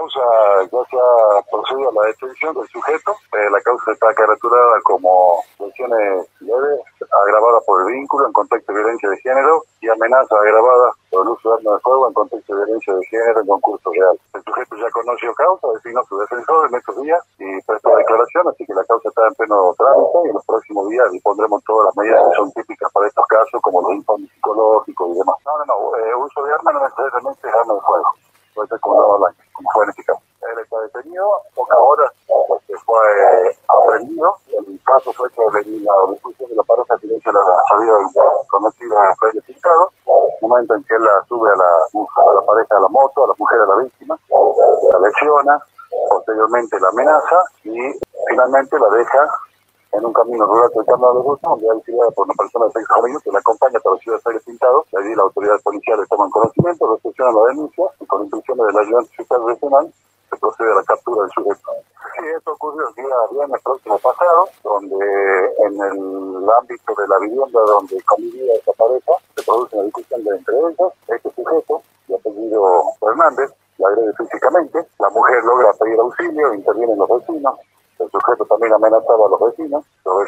causa ya se ha procedido a la detención del sujeto. La causa está caratulada como lesiones leves, agravada por el vínculo en contexto de violencia de género y amenaza agravada por el uso de arma de fuego en contexto de violencia de género en concurso real. El sujeto ya conoció causa, designó su defensor en estos días y prestó declaración, así que la causa está en pleno trámite y en los próximos días dispondremos todas las medidas que son típicas para estos casos, como los informes psicológicos y demás. Uso de arma no necesariamente es arma de fuego, puede ser como una balanza, como fue en este caso. Él está detenido, pocas horas después que fue aprendido. El caso fue que la discusión de la pareja tiene que la salida del conocido Freddy Pintado, el momento en que él la sube a la pareja a la moto, a la mujer, a la víctima, la lesiona, posteriormente la amenaza y finalmente la deja en un camino rural cercano a los Rusos, donde es auxiliada por una persona de sexo femenino que la acompaña para la ciudad de Freddy Pintado. Allí la autoridad policial le toma conocimiento, recepciona la denuncia y con instrucciones del ayudante fiscal regional se procede a la captura del sujeto. Sí, esto ocurrió el día viernes próximo pasado, donde en el ámbito de la vivienda donde convivía esa pareja se produce una discusión entre ellos. Este sujeto, de apellido Fernández, la agrede físicamente. La mujer logra pedir auxilio, intervienen los vecinos. El sujeto también amenazaba a los vecinos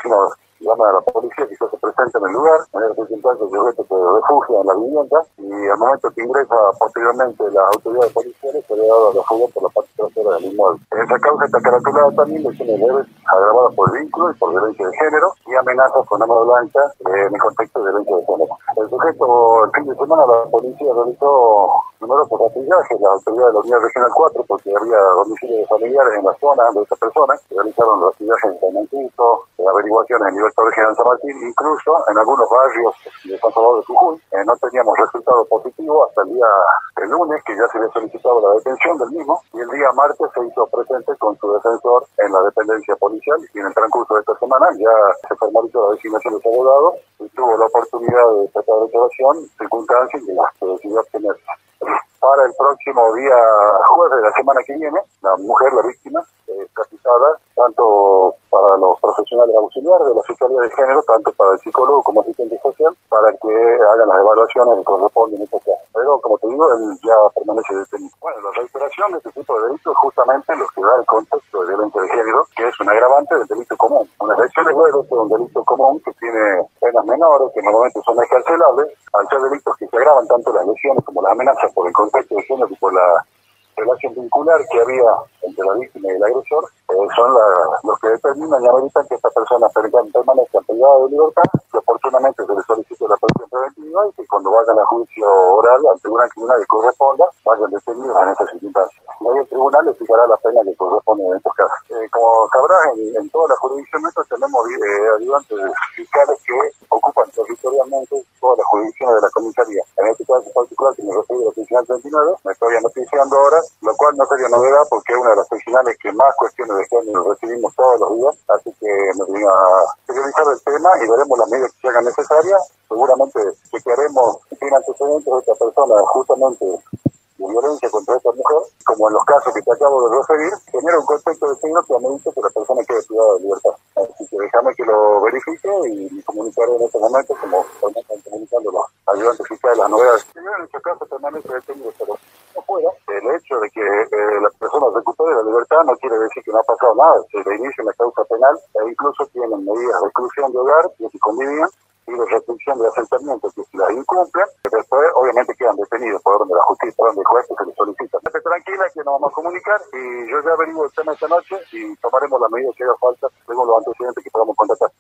llaman a la policía que se presenta en el lugar. En ese instante el sujeto se refugia en la vivienda y al momento que ingresa posteriormente las autoridades policiales se le ha dado a la fuga por la parte trasera del inmueble. En esa causa está caratulada también lesiones leves agravadas por vínculo y por violencia de género y amenazas con arma blanca en el contexto de violencia de género. El sujeto, el fin de semana, la policía realizó numerosos ratillajes, la autoridad de la Unidad Regional 4, porque había domicilios familiares en la zona de esta persona, realizaron ratillajes en Taimantito, averiguaciones en Libertad Regional San Martín, incluso en algunos barrios de San Salvador de Jujuy. No teníamos resultado positivo hasta el lunes, que ya se había solicitado la detención del mismo, y el día martes se hizo presente con su defensor en la dependencia policial, y en el transcurso de esta semana ya se formalizó la designación de su abogado y tuvo la oportunidad de tratar de declaración, circunstancias que decidió obtener. Para el próximo día jueves de la semana que viene, la mujer, la víctima, está citada tanto para los profesionales auxiliares de la Fiscalía de Género, tanto para el psicólogo como asistente social, para que hagan las evaluaciones que corresponden en este caso. Pero, como te digo, él ya permanece detenido. Bueno, la reiteración de este tipo de delitos es justamente lo que da el contexto de violencia de género, que es un agravante del delito común. Una elección de juego es un delito común que tiene penas menores, que normalmente son escarcelables, al ser delitos que se agravan tanto las lesiones como las amenazas por el contexto de género y por la relación vincular que había entre la víctima y el agresor, son los que determinan y ameritan que esta persona permanezca privada de libertad, que oportunamente se le solicite la prisión preventiva y que cuando vayan a juicio oral al tribunal criminal que corresponda, vayan detenidos en esas circunstancias. Y ahí el tribunal le fijará la pena que corresponde en estos casos. Como sabrás, en toda la jurisdicción nuestra tenemos ayudantes fiscales que ocupan territorialmente todas las jurisdicciones de la comisaría. En este caso particular, que me refiero a la seccional 39, me estoy noticiando ahora, lo cual no sería novedad porque es una de las seccionales que más cuestiones de género recibimos todos los días, así que me voy a priorizar el tema y veremos las medidas que se hagan necesarias. Seguramente chequearemos si tiene antecedentes de esta persona justamente de violencia contra esta mujer, como en los casos que te acabo de referir, genera un contexto de signo que amerita que la persona quede privada de libertad. Así que déjame que lo verifique y comunicaré en este momento, como están comunicando los ayudantes fiscales las novedades. Si en este caso permanece detenido, pero no fuera, el hecho de que la persona recupere la libertad no quiere decir que no ha pasado nada. Se le inicia una causa penal e incluso tienen medidas de exclusión de hogar, que si convivían, y de restricción de asentamiento, que si las incumplen, después obviamente quedan detenidos por orden de la justicia, por orden del juez que se les solicita. Esté tranquila que nos vamos a comunicar y yo ya averiguo el tema esta noche y tomaremos las medidas que haga falta según los antecedentes que podamos contratar.